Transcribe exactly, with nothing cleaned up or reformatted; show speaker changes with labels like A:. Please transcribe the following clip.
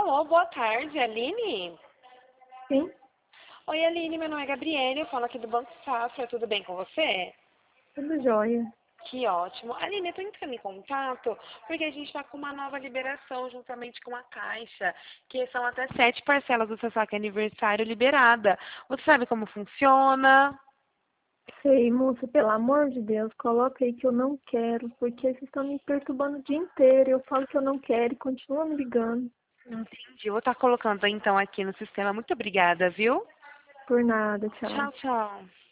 A: Alô, boa tarde, Aline?
B: Sim,
A: Oi, Aline, meu nome é Gabriele, eu falo aqui do Banco Safra, tudo bem com você?
B: tudo jóia.
A: Que ótimo. Aline, eu tô entrando em contato porque a gente está com uma nova liberação juntamente com a Caixa, que são até sete parcelas do seu saque aniversário liberada. Você sabe como funciona?
B: Sei, moça, pelo amor de Deus, coloca aí que eu não quero, porque vocês estão me perturbando o dia inteiro. Eu falo que eu não quero e continua me ligando.
A: Entendi. Eu vou estar colocando então aqui no sistema. Muito obrigada, viu?
B: Por nada, tchau.
A: Tchau, tchau.